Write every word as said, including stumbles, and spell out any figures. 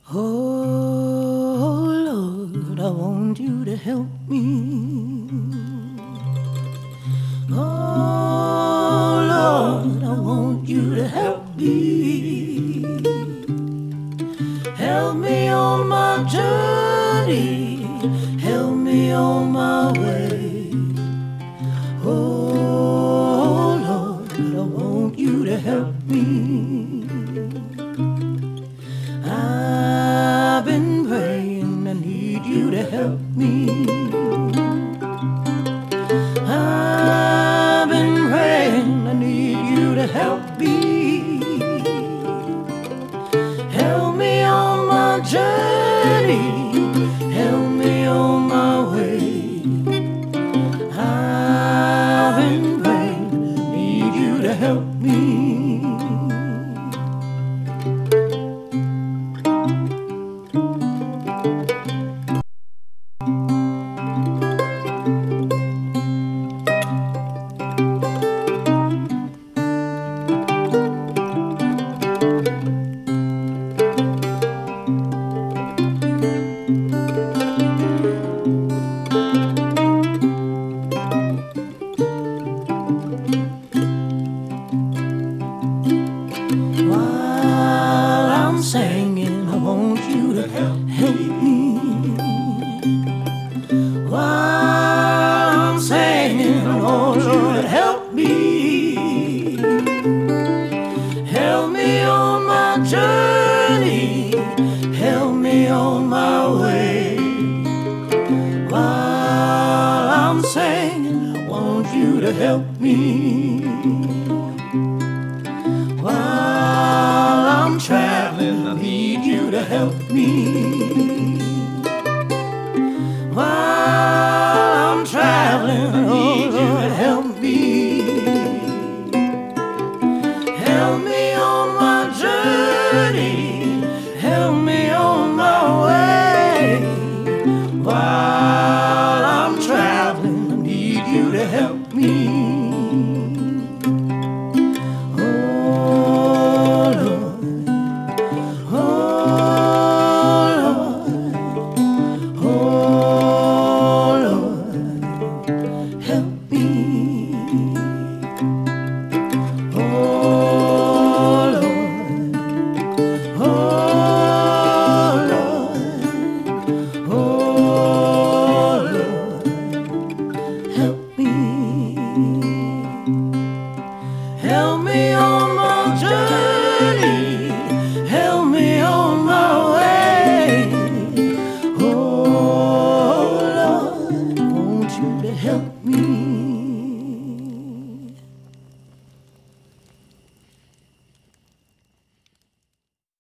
Oh Lord, I want you to help me. Oh Lord, I want you to help me. Help me on my journey. Help me on my way. Oh Lord, I want you to help me. I've been praying, I need you to help me. I've been praying, I need you to help me. Help me on my journey, help me on my way. I've been praying, I need you to help me. While I'm singing, I want you to help, help me. While I'm singing, oh Lord, help me. Help me on my journey, help me on my way. While I'm singing, I want you to help me. While I'm traveling, I need you to help me. While I'm traveling, I need you to help me. Help me on my journey, help me on my way. While I'm traveling, I need you to help me. Help me.